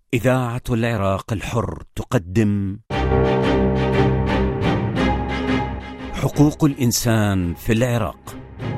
إذاعة العراق الحر تقدم حقوق الإنسان في العراق.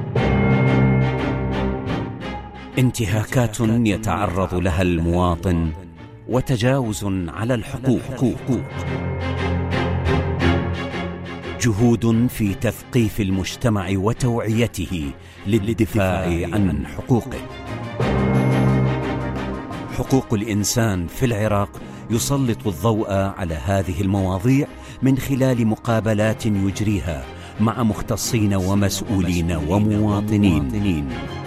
انتهاكات يتعرض لها المواطن وتجاوز على الحقوق. جهود في تثقيف المجتمع وتوعيته للدفاع عن حقوقه. حقوق الإنسان في العراق يسلط الضوء على هذه المواضيع من خلال مقابلات يجريها مع مختصين ومسؤولين ومواطنين.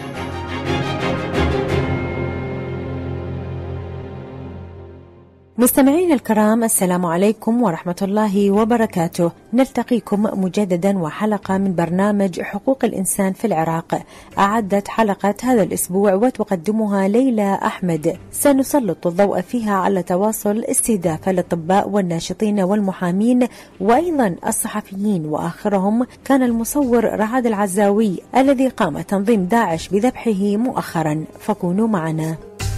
مستمعينا الكرام، السلام عليكم ورحمة الله وبركاته. نلتقيكم مجددا وحلقة من برنامج حقوق الإنسان في العراق. أعدت حلقة هذا الأسبوع وتقدمها ليلى أحمد. سنسلط الضوء فيها على تواصل استهداف الأطباء والناشطين والمحامين وأيضا الصحفيين، وآخرهم كان المصور رعاد العزاوي الذي قام تنظيم داعش بذبحه مؤخرا. فكونوا معنا.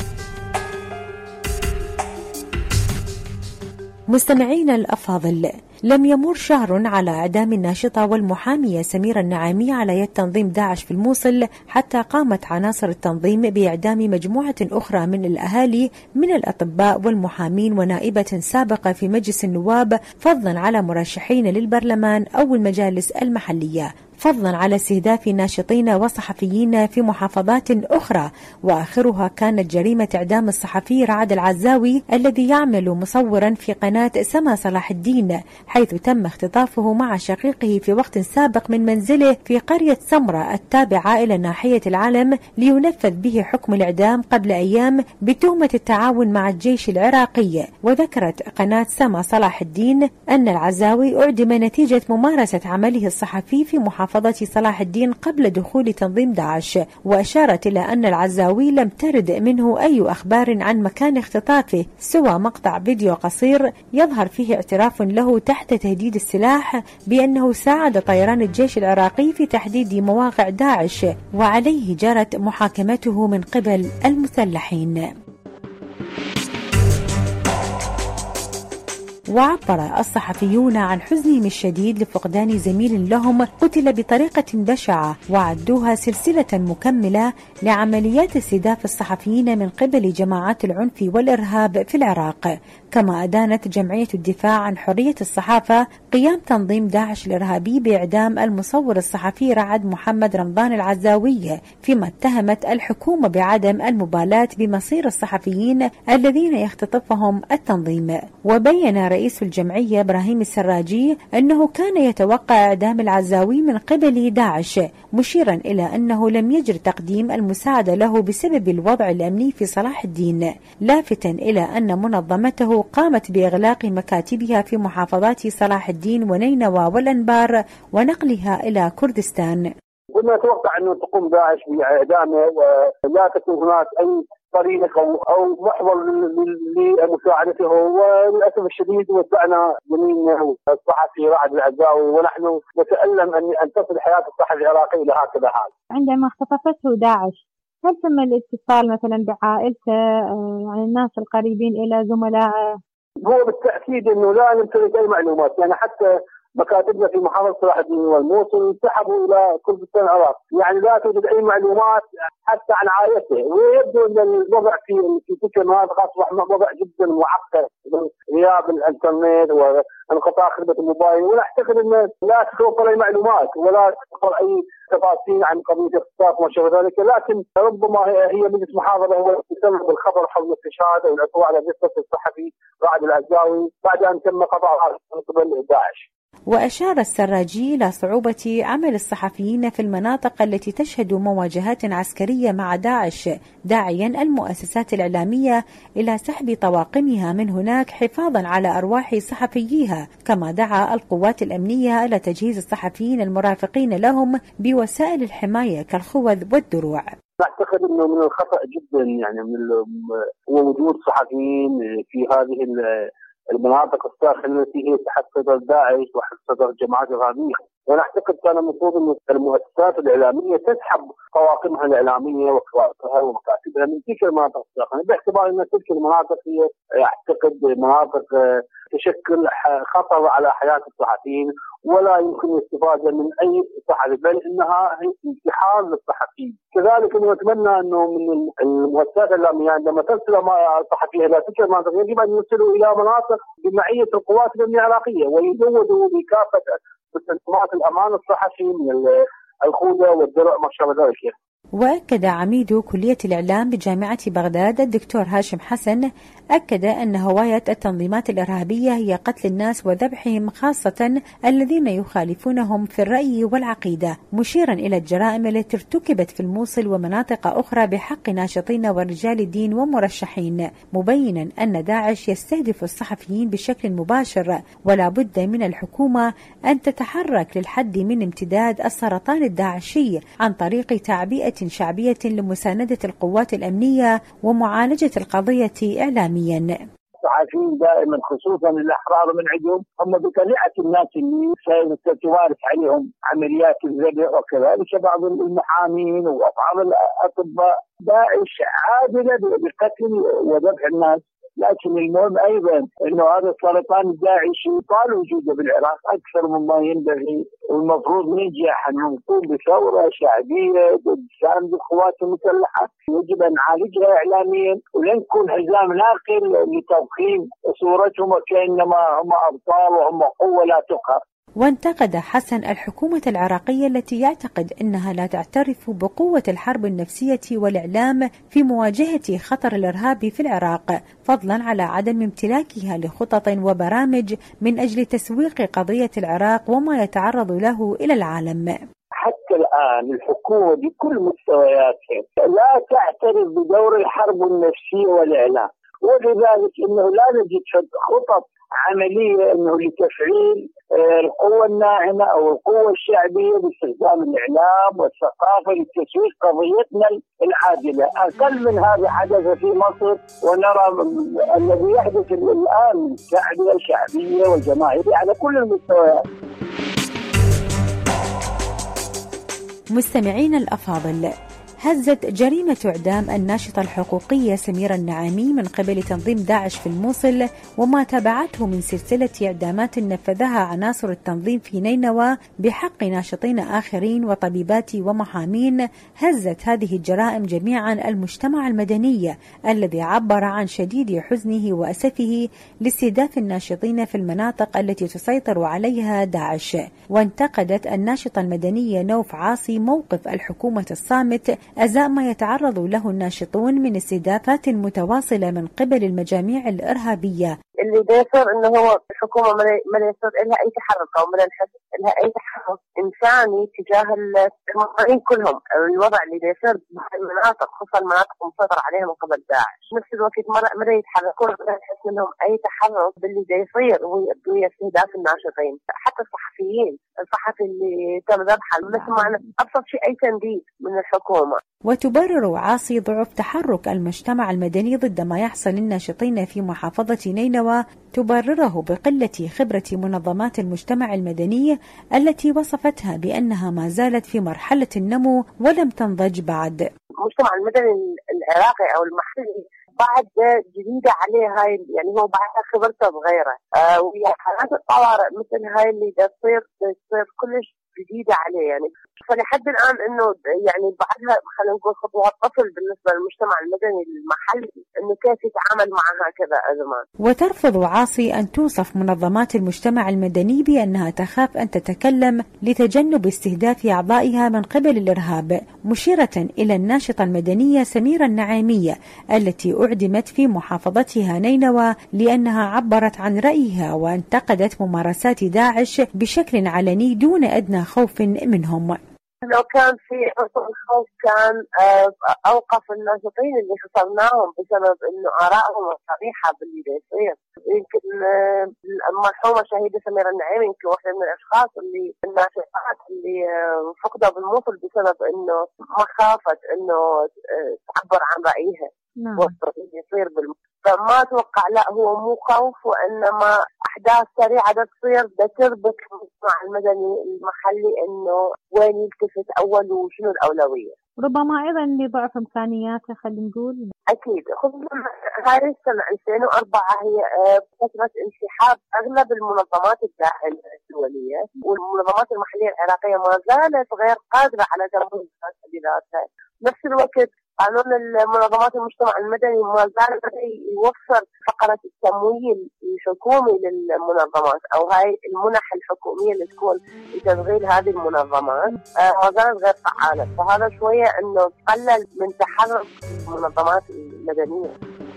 مستمعينا الأفاضل، لم يمر شهر على إعدام الناشطة والمحامية سميرة النعامي على يد تنظيم داعش في الموصل، حتى قامت عناصر التنظيم بإعدام مجموعة أخرى من الأهالي من الأطباء والمحامين ونائبة سابقة في مجلس النواب، فضلا على مرشحين للبرلمان أو المجالس المحلية، فضلا على استهداف ناشطين وصحفيين في محافظات أخرى. وآخرها كانت جريمة إعدام الصحفي رعاد العزاوي الذي يعمل مصورا في قناة سما صلاح الدين، حيث تم اختطافه مع شقيقه في وقت سابق من منزله في قرية سمرة التابعة إلى ناحية العلم، لينفذ به حكم الإعدام قبل أيام بتهمة التعاون مع الجيش العراقي. وذكرت قناة سما صلاح الدين أن العزاوي أعدم نتيجة ممارسة عمله الصحفي في محافظة صلاح الدين قبل دخول تنظيم داعش، وأشارت إلى أن العزاوي لم ترد منه أي أخبار عن مكان اختطافه سوى مقطع فيديو قصير يظهر فيه اعتراف له تحت تهديد السلاح بأنه ساعد طيران الجيش العراقي في تحديد مواقع داعش، وعليه جرت محاكمته من قبل المسلحين. وعبر الصحفيون عن حزنهم الشديد لفقدان زميل لهم قتل بطريقة بشعة، وعدوها سلسلة مكملة لعمليات استهداف الصحفيين من قبل جماعات العنف والإرهاب في العراق. كما أدانت جمعية الدفاع عن حرية الصحافة قيام تنظيم داعش الإرهابي بإعدام المصور الصحفي رعد محمد رمضان العزاوي، فيما اتهمت الحكومة بعدم المبالاة بمصير الصحفيين الذين يختطفهم التنظيم. وبين رئيس الجمعية إبراهيم السراجي أنه كان يتوقع إعدام العزاوي من قبل داعش، مشيرا إلى أنه لم يجر تقديم المساعدة له بسبب الوضع الأمني في صلاح الدين، لافتا إلى أن منظمته قامت بإغلاق مكاتبها في محافظات صلاح الدين ونينوى والأنبار ونقلها إلى كردستان. كنا نتوقع أنه تقوم داعش بإعدامه ولا تكون هناك أي طريق أو محور لمساعدته، وللأسف الشديد وزعنا جميع الصحفي رعد العزاوي، ونحن نتألم أن تصل حياة الصحفي العراقي إلى هكذا حال. عندما اختطفته داعش، هل تم الاتصال مثلا بعائلته، يعني الناس القريبين إلى زملائه؟ هو بالتأكيد أنه لا نمتلك أي معلومات، يعني حتى مكاتبنا في محافظة صلاح الدين والموصل سحبوا إلى كردستان العراق، يعني لا توجد أي معلومات حتى عن عائلته. ويبدو أن الوضع في تلك المناطق أصبح وضع جدا معقد، غياب الإنترنت وانقطاع خدمة الموبايل، ونعتقد أن لا تتوفر أي معلومات ولا تتوفر أي تفاصيل عن قضية اختطاف وما شابه ذلك، لكن ربما هي مجلس محافظة هو يسبب الخبر حول الاستشهاد أو الاعتراف على جثة الصحفي رعد العزاوي بعد أن تم قطعها من قبل داعش. وأشار السراجي إلى صعوبة عمل الصحفيين في المناطق التي تشهد مواجهات عسكرية مع داعش، داعيا المؤسسات الإعلامية إلى سحب طواقمها من هناك حفاظا على أرواح صحفييها. كما دعا القوات الأمنية إلى تجهيز الصحفيين المرافقين لهم بوسائل الحماية كالخوذ والدروع. أعتقد أنه من الخطأ جدا يعني هو وجود صحفيين في هذه المناطق الساخنة التي هي تحت صدر داعش وتحت صدر جماعات إرهابية. ونعتقد كان المفروض أن المؤسسات الإعلامية تسحب قواقمها الإعلامية وكوادرها ومكاتبها من تلك المناطق الساخنة، باعتبار أن تلك المناطق هي أعتقد مناطق تشكل خطر على حياة الصحفيين، ولا يمكن الاستفادة من أي صحفي، بل إنها انتحار للصحفيين. كذلك نتمنى أنه من المؤسسات الإعلامية عندما ترسل الصحفيين إلى تلك المناطق يجب أن يرسلوا إلى مناطق بمعية القوات الأمنية العراقية، ويزودوا بكافة مستلزمات الأمان الصحفي من الخوذة والدرع ما شابه ذلك. وأكد عميد كلية الإعلام بجامعة بغداد الدكتور هاشم حسن أكد أن هواية التنظيمات الإرهابية هي قتل الناس وذبحهم، خاصة الذين يخالفونهم في الرأي والعقيدة، مشيرا إلى الجرائم التي ارتكبت في الموصل ومناطق أخرى بحق ناشطين ورجال الدين ومرشحين، مبينا أن داعش يستهدف الصحفيين بشكل مباشر، ولا بد من الحكومة أن تتحرك للحد من امتداد السرطان الداعشي عن طريق تعبئة شعبية لمساندة القوات الأمنية ومعالجة القضية إعلاميا. الصحفيين دائما خصوصا الأحرار من عندهم هم بطبيعة الناس اللي ستمارس عليهم عمليات الذبح، وكذلك بعض المحامين وبعض الأطباء. داعش عادلة بقتل وذبح الناس، لكن المهم أيضا أنه هذا السرطان الداعشي طال وجوده بالعراق أكثر مما ينبغي، والمفروض ننجح أن نقوم بثورة شعبية ضد ساند القوات المسلحة، يجب أن نعالجها إعلاميا ولن نكون حزام ناقل لتضخيم صورتهم وكأنما هم أبطال وهم قوة لا تقهر. وانتقد حسن الحكومة العراقية التي يعتقد أنها لا تعترف بقوة الحرب النفسية والإعلام في مواجهة خطر الإرهاب في العراق، فضلا على عدم امتلاكها لخطط وبرامج من أجل تسويق قضية العراق وما يتعرض له إلى العالم. حتى الآن الحكومة بكل مستوياتها لا تعترف بدور الحرب النفسية والإعلام، ولذلك إنه لا نجد خطط عملية إنه لتفعيل القوة الناعمة أو القوة الشعبية باستخدام الإعلام والثقافة لتسويق قضيتنا العادلة. أقل من هذا حدث في مصر، ونرى الذي يحدث الآن تعبئة شعبية وجماهيرية على كل المستويات. مستمعين الأفاضل، هزت جريمة إعدام الناشطة الحقوقية سميرة النعامي من قبل تنظيم داعش في الموصل وما تبعته من سلسلة إعدامات نفذها عناصر التنظيم في نينوى بحق ناشطين آخرين وطبيبات ومحامين، هزت هذه الجرائم جميعا المجتمع المدني الذي عبر عن شديد حزنه وأسفه لاستهداف الناشطين في المناطق التي تسيطر عليها داعش. وانتقدت الناشطة المدنية نوف عاصي موقف الحكومة الصامت أزاء ما يتعرض له الناشطون من استهدافات متواصلة من قبل المجاميع الإرهابية. اللي بيصير انه هو الحكومه ما يصير لها اي تحرك او من الحزب لها اي تحرك انساني تجاه المواطنين كلهم. الوضع اللي بيصير بالمناطق خصوصا المناطق المسيطره عليها من قبل داعش، نفس الوقت ما يتحركون ولا نحس منهم اي تحرك باللي بيصير وهي استهداف الناشطين، حتى الصحفيين، الصحفي اللي تم ذبحه مثل ما ابسط شيء اي تنديد من الحكومه. وتبرر عاصي ضعف تحرك المجتمع المدني ضد ما يحصل للناشطين في محافظة نينوى، تبرره بقلة خبرة منظمات المجتمع المدني التي وصفتها بأنها ما زالت في مرحلة النمو ولم تنضج بعد. المجتمع المدني العراقي أو المحلي بعد جديدة عليه هاي، يعني هو بعدها خبرته صغيرة، وهي حالات الطوارئ مثل هاي اللي تصير كلش جديدة عليه، يعني فلحد الآن إنه يعني بعدها خلينا نقول خطوات طفل بالنسبة للمجتمع المدني المحلي إنه كيف يتعامل مع هكذا أزمات. وترفض عاصي أن توصف منظمات المجتمع المدني بأنها تخاف أن تتكلم لتجنب استهداف أعضائها من قبل الإرهاب، مشيرة إلى الناشطة المدنية سميرة النعامية التي أعدمت في محافظتها نينوى لأنها عبرت عن رأيها وانتقدت ممارسات داعش بشكل علني دون أدنى خوف منهم. لو كان في خوف كان أوقف الناشطين اللي خسرناهم بسبب إنه آرائهم صريحة باللي بيصير. يمكن المرحومة شهيدة سميرة النعامي يمكن واحدة من الأشخاص اللي الناشطات اللي فقدوا بالموصل بسبب إنه ما خافت إنه تعبر عن رأيها. يصير فما أتوقع، لا هو مو خوف وإنما أحداث سريعة تصير تربك المجتمع المدني المحلي إنه وين يلتفت أول وشنو الأولوية. ربما أيضا لضعف إمكانياته خلينا نقول. أكيد، خصوصا هاي السنة 2004 هي فترة انسحاب أغلب المنظمات الدولية، والمنظمات المحلية العراقية ما زالت غير قادرة على تمويل بذاتها. نفس الوقت قانون المنظمات المجتمع المدني ما زال يوفر فقرة التمويل الحكومي للمنظمات أو هاي المنح الحكومية اللي تكون لتشغيل هذه المنظمات ما زالت غير فعالة، فهذا شوية إنه قلل من تحرك المنظمات المدنية.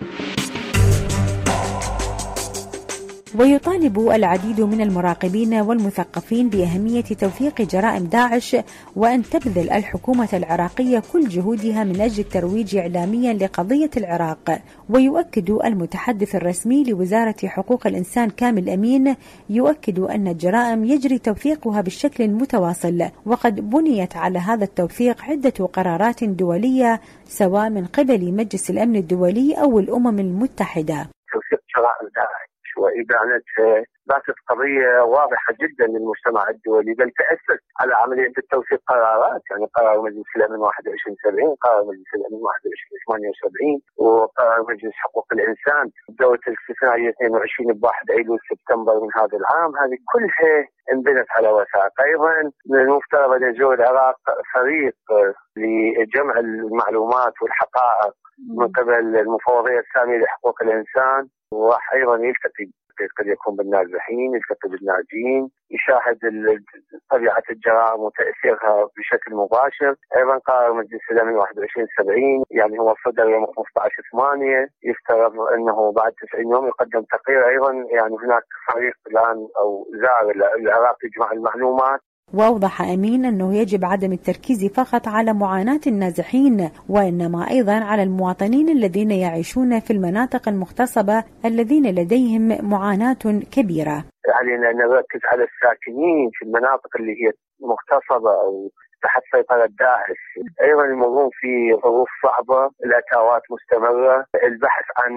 ويطالب العديد من المراقبين والمثقفين بأهمية توثيق جرائم داعش، وأن تبذل الحكومة العراقية كل جهودها من أجل الترويج إعلاميا لقضية العراق. ويؤكد المتحدث الرسمي لوزارة حقوق الإنسان كامل أمين يؤكد أن الجرائم يجري توثيقها بالشكل المتواصل، وقد بنيت على هذا التوثيق عدة قرارات دولية سواء من قبل مجلس الأمن الدولي أو الأمم المتحدة. توثيق جرائم داعش وإدانتها باتت قضية واضحة جدا للمجتمع الدولي، بل تأسس على عملية التوثيق قرارات، يعني قرار مجلس الأمن 2170، قرار مجلس الأمن 2178، وقرار مجلس حقوق الإنسان الدولة الاستثنائية 22 ب1 أيلول سبتمبر من هذا العام. هذه كلها انبنت على وثائق. أيضا من المفترض أن يجري العراق فريق لجمع المعلومات والحقائق من قبل المفوضية السامية لحقوق الإنسان، وراح أيضا يلتقي قد يكون بالنازحين، يلتقي بالناجين، يشاهد طبيعة الجرائم وتأثيرها بشكل مباشر. أيضا قرار مجلس الأمن 2170 يعني هو صدر يوم 15/8، يفترض أنه بعد 90 يوم يقدم تقرير. أيضا يعني هناك فريق الآن أو زار العراق يجمع المعلومات. وأوضح أمين أنه يجب عدم التركيز فقط على معاناة النازحين، وإنما أيضا على المواطنين الذين يعيشون في المناطق المغتصبة الذين لديهم معاناة كبيرة. علينا أن نركز على الساكنين في المناطق اللي هي مغتصبة أو تحت سيطرة داعش، أيضا يمرون في ظروف صعبة، الأتاوات مستمرة، البحث عن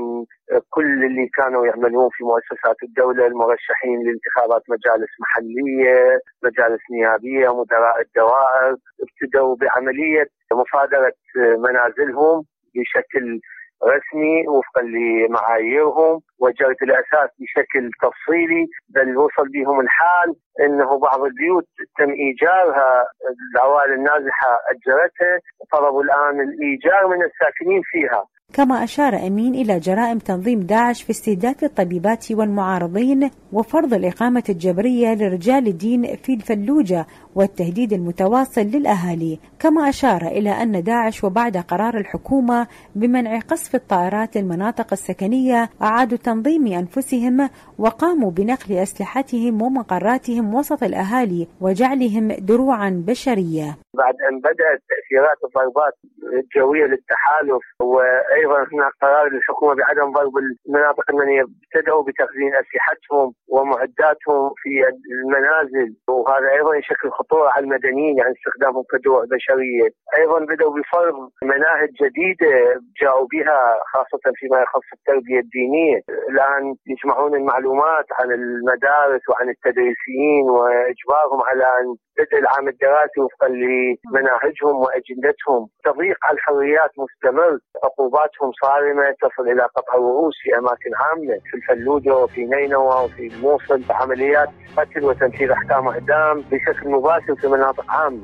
كل اللي كانوا يعملون في مؤسسات الدولة، المرشحين لانتخابات مجالس محلية، مجالس نيابية، مدراء الدوائر، ابتدوا بعملية مصادرة منازلهم بشكل رسمي وفقا لمعاييرهم، وجرت الأساس بشكل تفصيلي، بل وصل بهم الحال أنه بعض البيوت تم إيجارها، العوائل النازحة أجرتها، وطلبوا الآن الإيجار من الساكنين فيها. كما أشار أمين إلى جرائم تنظيم داعش في استهداف الطبيبات والمعارضين وفرض الإقامة الجبرية لرجال الدين في الفلوجة والتهديد المتواصل للأهالي. كما أشار إلى أن داعش وبعد قرار الحكومة بمنع قصف الطائرات للمناطق السكنية أعادوا تنظيم أنفسهم وقاموا بنقل أسلحتهم ومقراتهم وسط الأهالي وجعلهم دروعا بشرية. بعد أن بدأت تأثيرات الضربات الجوية للتحالف، وأيضا هناك قرار للحكومة بعدم ضرب المناطق المنية، ابتدأوا بتخزين أسلحتهم ومعداتهم في المنازل، وهذا أيضا يشكل خطورة على المدنيين، يعني استخدامهم كدروع بشرية. أيضا بدأوا بفرض مناهج جديدة جاءوا بها خاصة فيما يخص التربية الدينية. الآن يجمعون المعلومات عن المدارس وعن التدريسيين وإجبارهم على أن بدء العام الدراسي وفقا لمناهجهم وأجندتهم. تضييق على الحريات مستمر، عقوباتهم صارمة تصل إلى قطع الرؤوس في أماكن عامة، في الفلوجة وفي نينوى وفي الموصل، عمليات قتل وتنفيذ أحكام إعدام بشكل مباشر في مناطق عامة.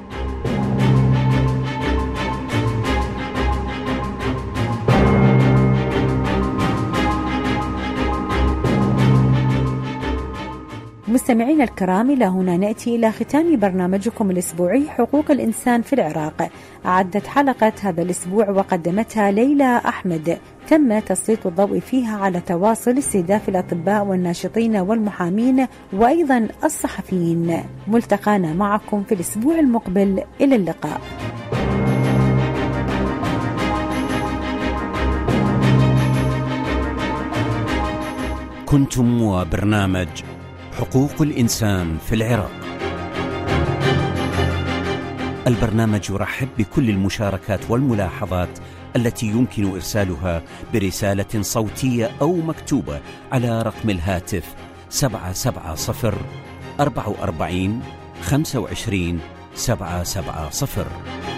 مستمعينا الكرام، إلى هنا نأتي إلى ختام برنامجكم الأسبوعي حقوق الإنسان في العراق. أعدت حلقة هذا الأسبوع وقدمتها ليلى أحمد، تم تسليط الضوء فيها على تواصل استهداف الأطباء والناشطين والمحامين وأيضا الصحفيين. ملتقانا معكم في الأسبوع المقبل، إلى اللقاء. كنتم وبرنامج حقوق الإنسان في العراق. البرنامج يرحب بكل المشاركات والملاحظات التي يمكن إرسالها برسالة صوتية أو مكتوبة على رقم الهاتف 770 44 25 770.